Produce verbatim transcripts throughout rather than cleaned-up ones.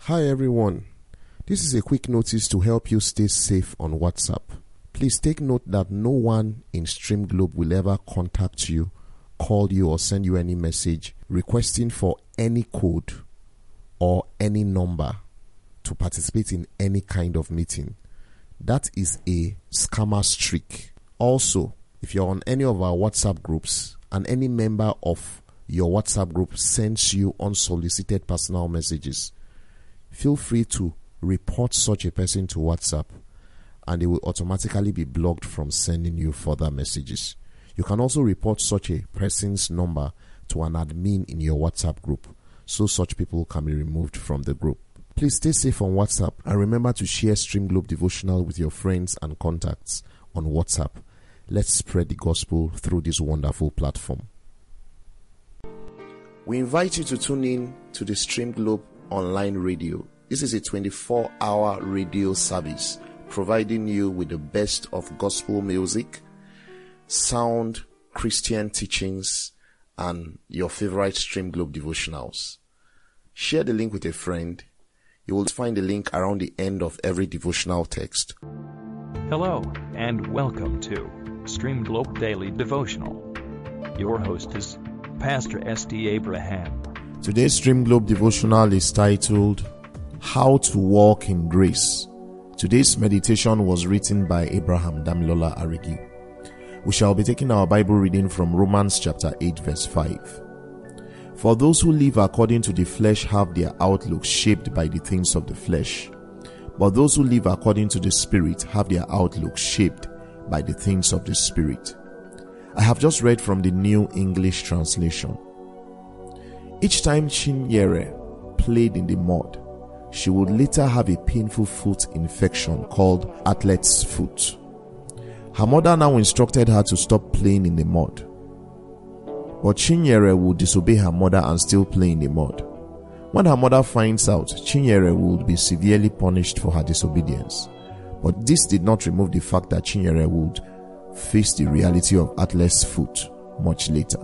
Hi everyone, this is a quick notice to help you stay safe on WhatsApp. Please take note that no one in Stream Globe will ever contact you, call you or send you any message requesting for any code or any number to participate in any kind of meeting. That is a scammer's trick. Also, if you're on any of our WhatsApp groups and any member of your WhatsApp group sends you unsolicited personal messages, feel free to report such a person to WhatsApp and they will automatically be blocked from sending you further messages. You can also report such a person's number to an admin in your WhatsApp group so such people can be removed from the group. Please stay safe on WhatsApp and remember to share Stream Globe Devotional with your friends and contacts on WhatsApp. Let's spread the gospel through this wonderful platform. We invite you to tune in to the Stream Globe online radio. This is a twenty-four hour radio service providing you with the best of gospel music, sound Christian teachings, and your favorite Stream Globe devotionals. Share the link with a friend. You will find the link around the end of every devotional text. Hello, and welcome to Stream Globe Daily Devotional. Your host is Pastor S D Abraham. Today's Stream Globe devotional is titled, How to Walk in Grace. Today's meditation was written by Abraham Damilola Arigi. We shall be taking our Bible reading from Romans chapter eight verse five. For those who live according to the flesh have their outlook shaped by the things of the flesh, but those who live according to the Spirit have their outlook shaped by the things of the Spirit. I have just read from the New English Translation. Each time Chinyere played in the mud, she would later have a painful foot infection called athlete's foot. Her mother now instructed her to stop playing in the mud. But Chinyere would disobey her mother and still play in the mud. When her mother finds out, Chinyere would be severely punished for her disobedience. But this did not remove the fact that Chinyere would face the reality of athlete's foot much later.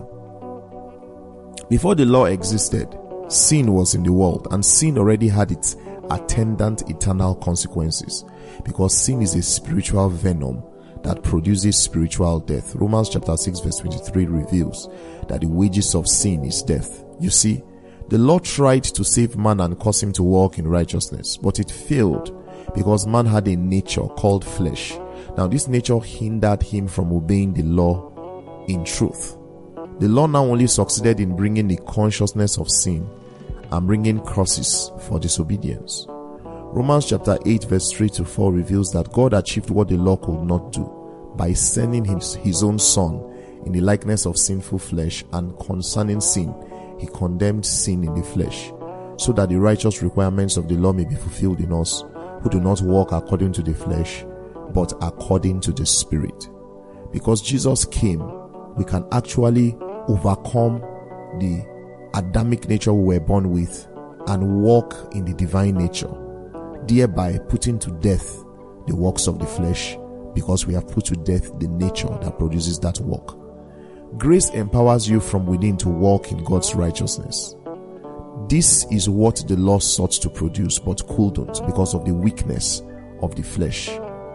Before the law existed, sin was in the world, and sin already had its attendant eternal consequences, because sin is a spiritual venom that produces spiritual death. Romans chapter six verse twenty-three reveals that the wages of sin is death. You see, the Lord tried to save man and cause him to walk in righteousness, but it failed because man had a nature called flesh. Now this nature hindered him from obeying the law in truth. The law now only succeeded in bringing the consciousness of sin and bringing curses for disobedience. Romans chapter eight verse three to four reveals that God achieved what the law could not do by sending his, his own son in the likeness of sinful flesh, and concerning sin, he condemned sin in the flesh, so that the righteous requirements of the law may be fulfilled in us who do not walk according to the flesh, but according to the Spirit. Because Jesus came, we can actually overcome the Adamic nature we were born with and walk in the divine nature, thereby putting to death the works of the flesh, because we have put to death the nature that produces that work. Grace empowers you from within to walk in God's righteousness. This is what the law sought to produce but couldn't because of the weakness of the flesh.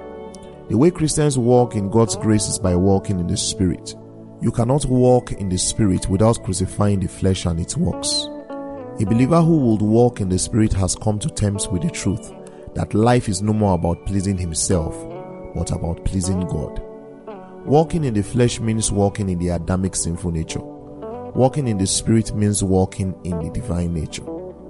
The way Christians walk in God's grace is by walking in the Spirit. You cannot walk in the Spirit without crucifying the flesh and its works. A believer who would walk in the Spirit has come to terms with the truth that life is no more about pleasing himself, but about pleasing God. Walking in the flesh means walking in the Adamic sinful nature. Walking in the Spirit means walking in the divine nature.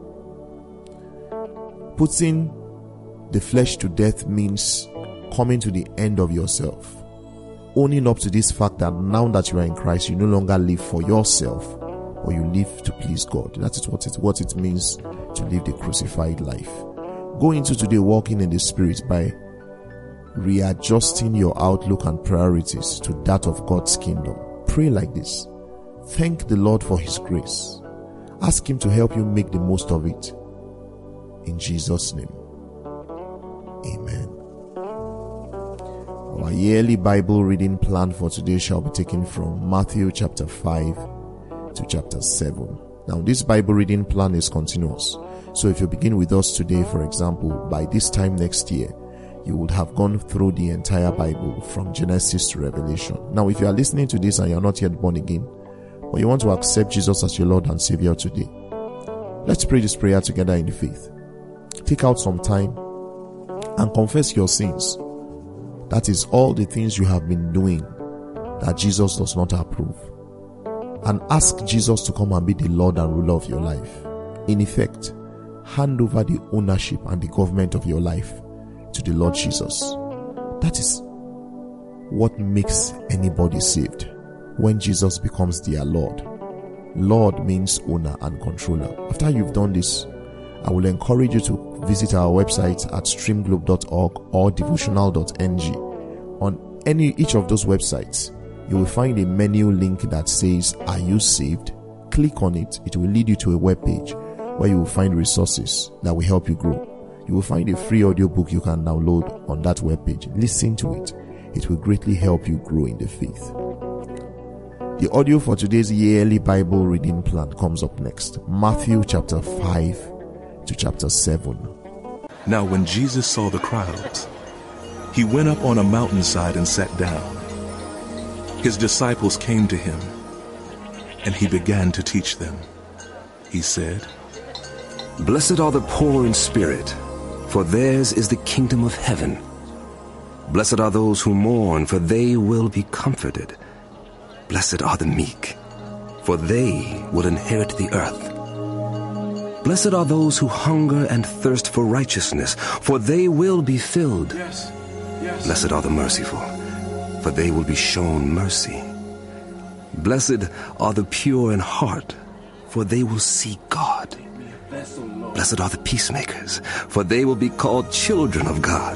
Putting the flesh to death means coming to the end of yourself. Owning up to this fact that now that you are in Christ, you no longer live for yourself, or you live to please God. That is what it, what it means to live the crucified life. Go into today walking in the Spirit by readjusting your outlook and priorities to that of God's kingdom. Pray like this. Thank the Lord for His grace. Ask Him to help you make the most of it. In Jesus' name. Amen. Our yearly Bible reading plan for today shall be taken from Matthew chapter five to chapter seven. Now, this Bible reading plan is continuous. So if you begin with us today, for example, by this time next year, you would have gone through the entire Bible from Genesis to Revelation. Now, if you are listening to this and you are not yet born again, or you want to accept Jesus as your Lord and Savior today, let's pray this prayer together in faith. Take out some time and confess your sins. That is all the things you have been doing that Jesus does not approve. And ask Jesus to come and be the Lord and ruler of your life. In effect, hand over the ownership and the government of your life to the Lord Jesus. That is what makes anybody saved, when Jesus becomes their Lord. Lord means owner and controller. After you've done this, I will encourage you to visit our website at stream globe dot org or devotional dot n g. On any each of those websites, you will find a menu link that says, "Are you saved?" Click on it. It will lead you to a web page where you will find resources that will help you grow. You will find a free audio book you can download on that web page. Listen to it. It will greatly help you grow in the faith. The audio for today's yearly Bible reading plan comes up next. Matthew chapter five to chapter seven. Now when Jesus saw the crowds, he went up on a mountainside and sat down. His disciples came to him, and he began to teach them. He said, "Blessed are the poor in spirit, for theirs is the kingdom of heaven. Blessed are those who mourn, for they will be comforted. Blessed are the meek, for they will inherit the earth. Blessed are those who hunger and thirst for righteousness, for they will be filled. Yes, yes. Blessed are the merciful, for they will be shown mercy. Blessed are the pure in heart, for they will see God. Blessed are the peacemakers, for they will be called children of God.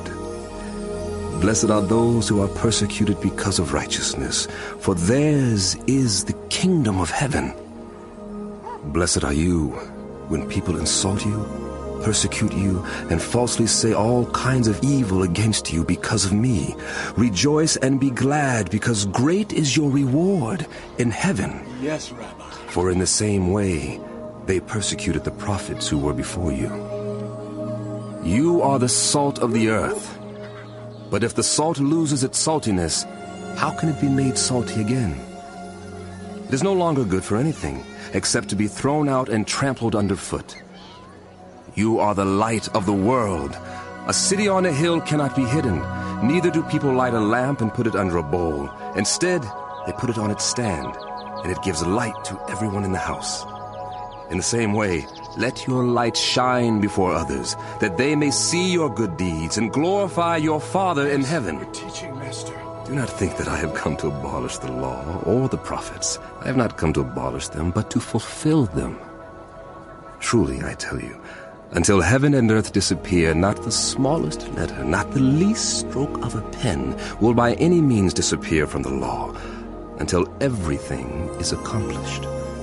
Blessed are those who are persecuted because of righteousness, for theirs is the kingdom of heaven. Blessed are you when people insult you, persecute you, and falsely say all kinds of evil against you because of me. Rejoice and be glad, because great is your reward in heaven. Yes, Rabbi. For in the same way they persecuted the prophets who were before you. You are the salt of the earth. But if the salt loses its saltiness, how can it be made salty again? It is no longer good for anything except to be thrown out and trampled underfoot. You are the light of the world. A city on a hill cannot be hidden. Neither do people light a lamp and put it under a bowl. Instead, they put it on its stand, and it gives light to everyone in the house. In the same way, let your light shine before others, that they may see your good deeds and glorify your Father in heaven. Good teaching, Master. Do not think that I have come to abolish the law or the prophets. I have not come to abolish them, but to fulfill them. Truly, I tell you, until heaven and earth disappear, not the smallest letter, not the least stroke of a pen will by any means disappear from the law, until everything is accomplished.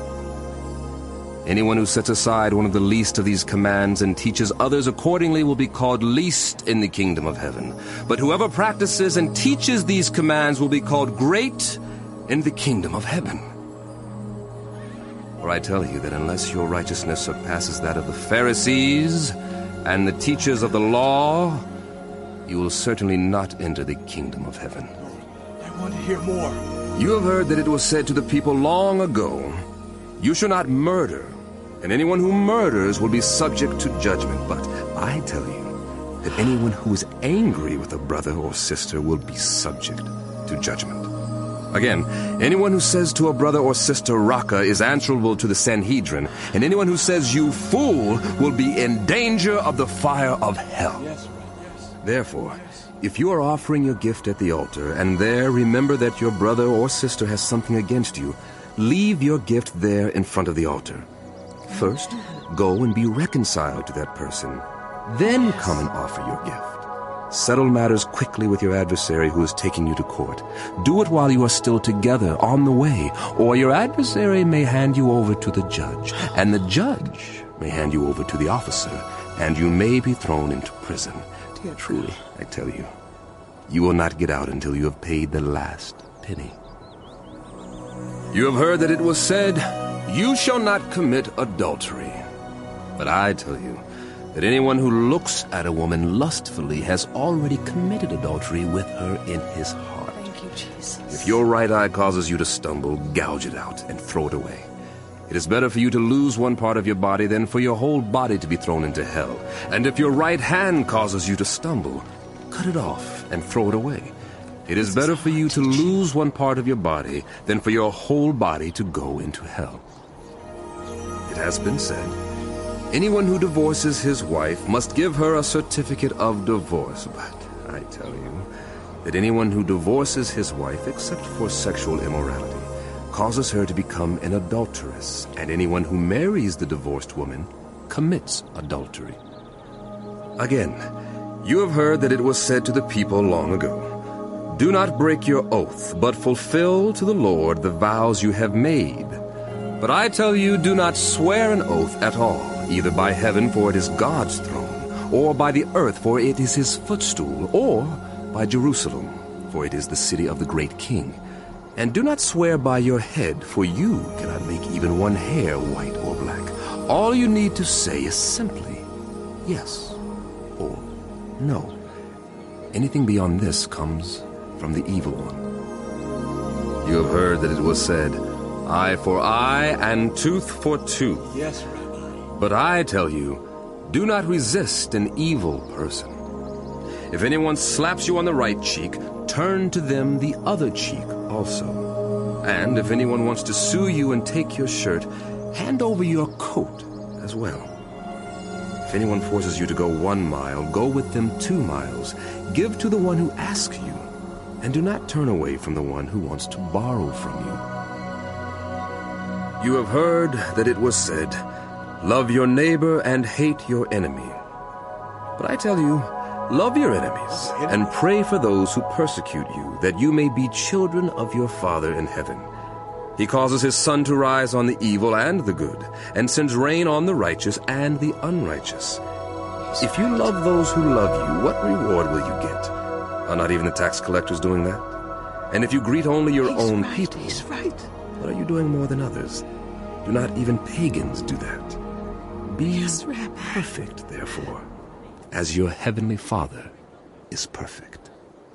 Anyone who sets aside one of the least of these commands and teaches others accordingly will be called least in the kingdom of heaven. But whoever practices and teaches these commands will be called great in the kingdom of heaven. For I tell you that unless your righteousness surpasses that of the Pharisees and the teachers of the law, you will certainly not enter the kingdom of heaven. I want to hear more. You have heard that it was said to the people long ago, "You shall not murder, and anyone who murders will be subject to judgment." But I tell you that anyone who is angry with a brother or sister will be subject to judgment. Again, anyone who says to a brother or sister, "Raka," is answerable to the Sanhedrin, and anyone who says, "You fool," will be in danger of the fire of hell. Yes, Rabbi. Yes. Therefore, if you are offering your gift at the altar, and there remember that your brother or sister has something against you, leave your gift there in front of the altar. First, go and be reconciled to that person. Then come and offer your gift. Settle matters quickly with your adversary who is taking you to court. Do it while you are still together on the way, or your adversary may hand you over to the judge, and the judge may hand you over to the officer, and you may be thrown into prison. Truly, I tell you, you will not get out until you have paid the last penny. You have heard that it was said, "You shall not commit adultery." But I tell you that anyone who looks at a woman lustfully has already committed adultery with her in his heart. Thank you, Jesus. If your right eye causes you to stumble, gouge it out and throw it away. It is better for you to lose one part of your body than for your whole body to be thrown into hell. And if your right hand causes you to stumble, cut it off and throw it away. It is better for you to lose one part of your body than for your whole body to go into hell. It has been said, anyone who divorces his wife must give her a certificate of divorce. But I tell you that anyone who divorces his wife except for sexual immorality causes her to become an adulteress, and anyone who marries the divorced woman commits adultery. Again, you have heard that it was said to the people long ago, do not break your oath, but fulfill to the Lord the vows you have made. But I tell you, do not swear an oath at all, either by heaven, for it is God's throne, or by the earth, for it is his footstool, or by Jerusalem, for it is the city of the great king. And do not swear by your head, for you cannot make even one hair white or black. All you need to say is simply yes or no. Anything beyond this comes from the evil one. You have heard that it was said, eye for eye and tooth for tooth. Yes, Rabbi. But I tell you, do not resist an evil person. If anyone slaps you on the right cheek, turn to them the other cheek also. And if anyone wants to sue you and take your shirt, hand over your coat as well. If anyone forces you to go one mile, go with them two miles. Give to the one who asks you, and do not turn away from the one who wants to borrow from you. You have heard that it was said, love your neighbor and hate your enemy. But I tell you, love your enemies, and pray for those who persecute you, that you may be children of your Father in heaven. He causes his sun to rise on the evil and the good, and sends rain on the righteous and the unrighteous. If you love those who love you, what reward will you get? Are not even the tax collectors doing that? And if you greet only your He's own right, people, he's right. what are you doing more than others? Do not even pagans do that? Be Yes, Rabbi. perfect, therefore, as your heavenly Father is perfect.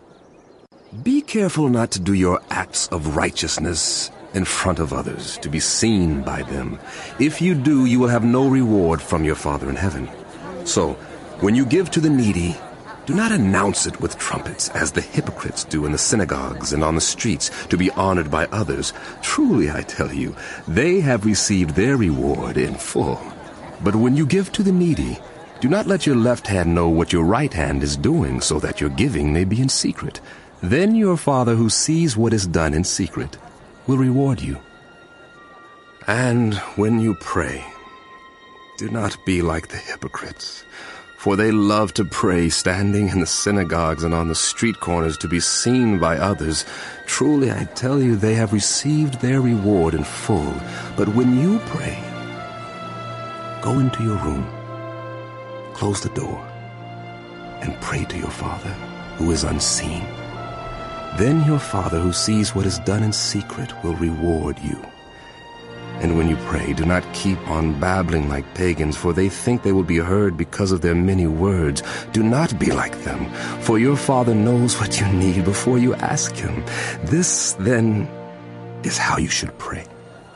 Be careful not to do your acts of righteousness in front of others, to be seen by them. If you do, you will have no reward from your Father in heaven. So, when you give to the needy, do not announce it with trumpets, as the hypocrites do in the synagogues and on the streets, to be honored by others. Truly, I tell you, they have received their reward in full. But when you give to the needy, do not let your left hand know what your right hand is doing, so that your giving may be in secret. Then your Father who sees what is done in secret will reward you. And when you pray, do not be like the hypocrites, for they love to pray standing in the synagogues and on the street corners to be seen by others. Truly, I tell you, they have received their reward in full. But when you pray, go into your room, close the door, and pray to your Father who is unseen. Then your Father who sees what is done in secret will reward you. And when you pray, do not keep on babbling like pagans, for they think they will be heard because of their many words. Do not be like them, for your Father knows what you need before you ask him. This, then, is how you should pray.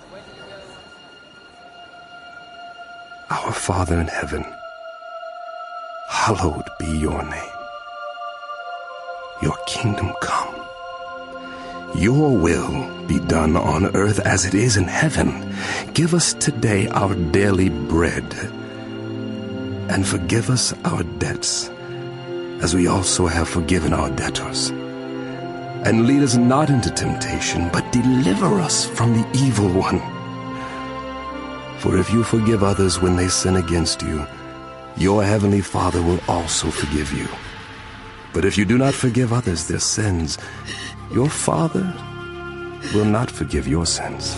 Our Father in heaven, hallowed be your name. Your kingdom come. Your will be done on earth as it is in heaven. Give us today our daily bread, and forgive us our debts, as we also have forgiven our debtors. And lead us not into temptation, but deliver us from the evil one. For if you forgive others when they sin against you, your heavenly Father will also forgive you. But if you do not forgive others their sins, your Father will not forgive your sins.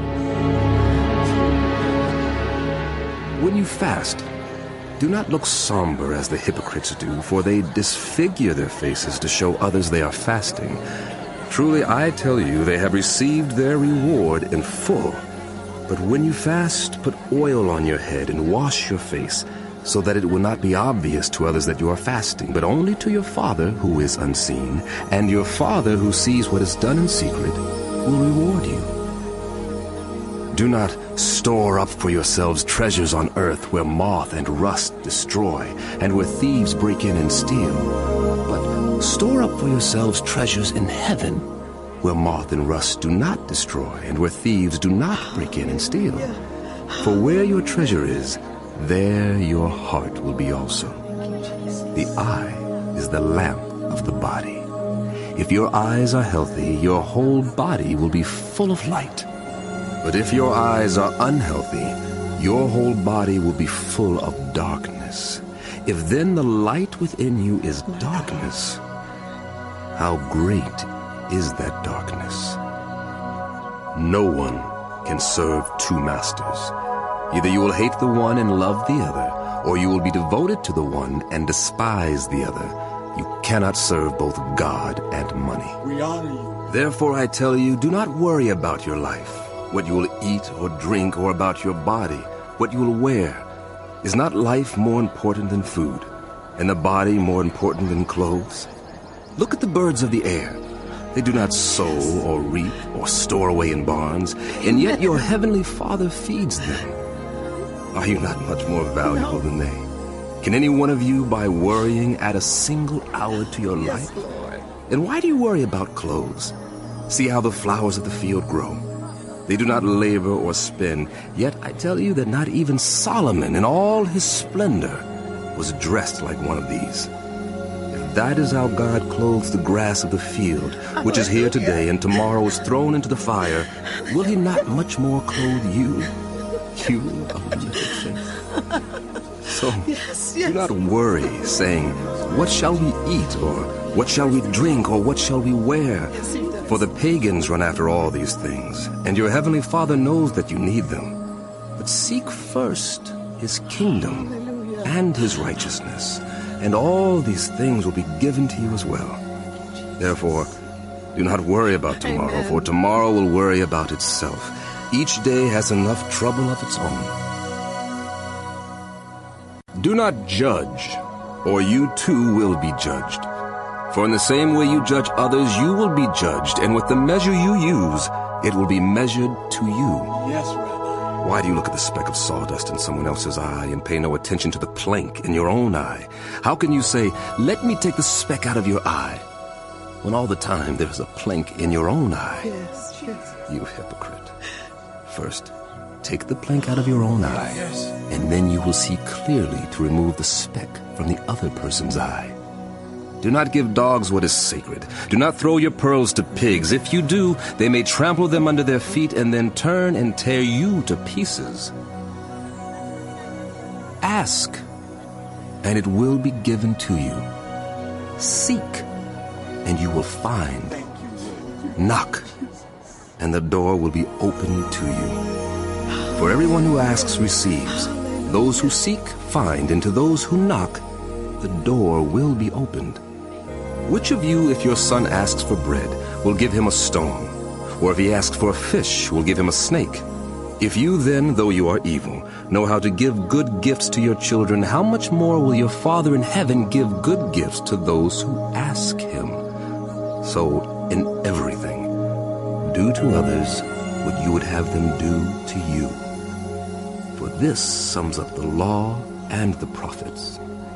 When you fast, do not look somber as the hypocrites do, for they disfigure their faces to show others they are fasting. Truly, I tell you, they have received their reward in full. But when you fast, put oil on your head and wash your face, so that it will not be obvious to others that you are fasting, but only to your Father who is unseen. And your Father who sees what is done in secret will reward you. Do not store up for yourselves treasures on earth where moth and rust destroy, and where thieves break in and steal. But store up for yourselves treasures in heaven, where moth and rust do not destroy, and where thieves do not break in and steal. For where your treasure is, there your heart will be also. The eye is the lamp of the body. If your eyes are healthy, your whole body will be full of light. But if your eyes are unhealthy, your whole body will be full of darkness. If then the light within you is darkness, how great is that darkness? No one can serve two masters. Either you will hate the one and love the other, or you will be devoted to the one and despise the other. You cannot serve both God and money. We honor you. Therefore I tell you, do not worry about your life, what you will eat or drink, or about your body, what you will wear. Is not life more important than food, and the body more important than clothes? Look at the birds of the air. They do not sow or reap or store away in barns, and yet your heavenly Father feeds them. Are you not much more valuable than they? Can any one of you, by worrying, add a single hour to your life? Yes, Lord. And why do you worry about clothes? See how the flowers of the field grow. They do not labor or spin, yet I tell you that not even Solomon in all his splendor was dressed like one of these. If that is how God clothes the grass of the field, which is here today and tomorrow is thrown into the fire, will he not much more clothe you? You of little faith. So Yes, yes. do not worry, saying, what shall we eat, or what shall we drink, or what shall we wear? Yes, he does. For the pagans run after all these things, and your heavenly Father knows that you need them. But seek first his kingdom and his righteousness, and all these things will be given to you as well. Therefore, do not worry about tomorrow, Amen. for tomorrow will worry about itself. Each day has enough trouble of its own. Do not judge, or you too will be judged. For in the same way you judge others, you will be judged, and with the measure you use, it will be measured to you. Yes, Rabbi. Why do you look at the speck of sawdust in someone else's eye and pay no attention to the plank in your own eye? How can you say, let me take the speck out of your eye, when all the time there is a plank in your own eye? Yes, yes. You hypocrite. First, take the plank out of your own eye, Yes. and then you will see clearly to remove the speck from the other person's eye. Do not give dogs what is sacred. Do not throw your pearls to pigs. If you do, they may trample them under their feet and then turn and tear you to pieces. Ask, and it will be given to you. Seek, and you will find. Thank you, Lord. Knock, and the door will be opened to you. For everyone who asks receives. Those who seek find, and to those who knock, the door will be opened. Which of you, if your son asks for bread, will give him a stone? Or if he asks for a fish, will give him a snake? If you then, though you are evil, know how to give good gifts to your children, how much more will your Father in heaven give good gifts to those who ask him? So, in everything, do to others what you would have them do to you. For this sums up the law and the prophets.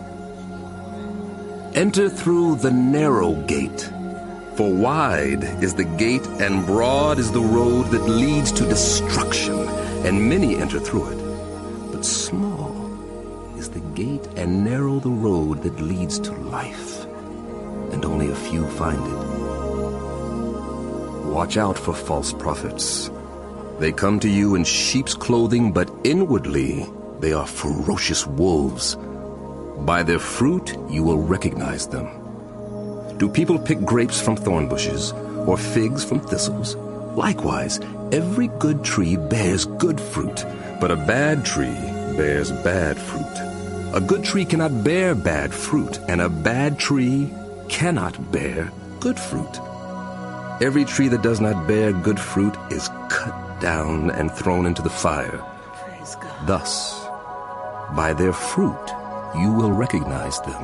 Enter through the narrow gate, for wide is the gate and broad is the road that leads to destruction, and many enter through it. But small is the gate and narrow the road that leads to life, and only a few find it. Watch out for false prophets. They come to you in sheep's clothing, but inwardly they are ferocious wolves. By their fruit you will recognize them. Do people pick grapes from thorn bushes, or figs from thistles? Likewise, every good tree bears good fruit, but a bad tree bears bad fruit. A good tree cannot bear bad fruit, and a bad tree cannot bear good fruit. Every tree that does not bear good fruit is cut down and thrown into the fire. Praise God. Thus, by their fruit, you will recognize them.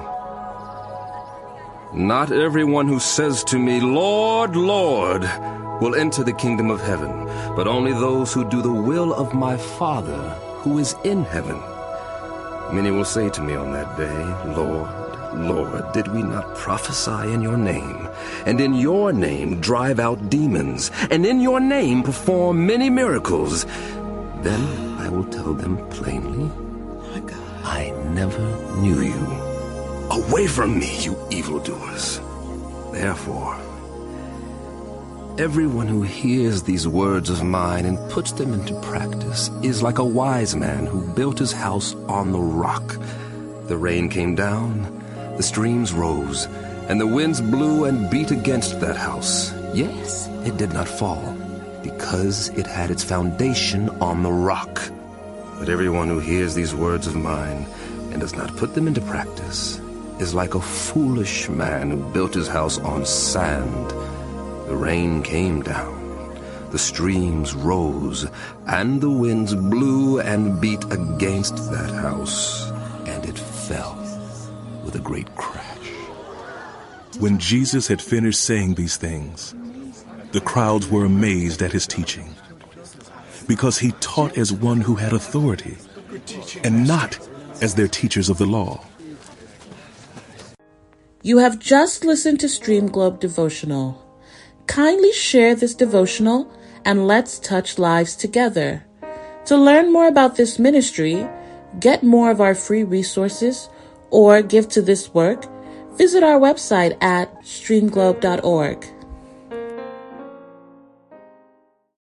Not everyone who says to me, Lord, Lord, will enter the kingdom of heaven, but only those who do the will of my Father who is in heaven. Many will say to me on that day, Lord, Lord, did we not prophesy in your name, and in your name drive out demons, and in your name perform many miracles? Then I will tell them plainly, My God. I never knew you. Away from me, you evildoers. Therefore, everyone who hears these words of mine and puts them into practice is like a wise man who built his house on the rock. The rain came down, the streams rose, and the winds blew and beat against that house. Yes, it did not fall, because it had its foundation on the rock. But everyone who hears these words of mine and does not put them into practice is like a foolish man who built his house on sand. The rain came down, the streams rose, and the winds blew and beat against that house, and it fell with a great crash. When Jesus had finished saying these things, the crowds were amazed at his teaching, because he taught as one who had authority, and not as their teachers of the law. You have just listened to Stream Globe Devotional. Kindly share this devotional and let's touch lives together. To learn more about this ministry, get more of our free resources, or give to this work, visit our website at stream globe dot org.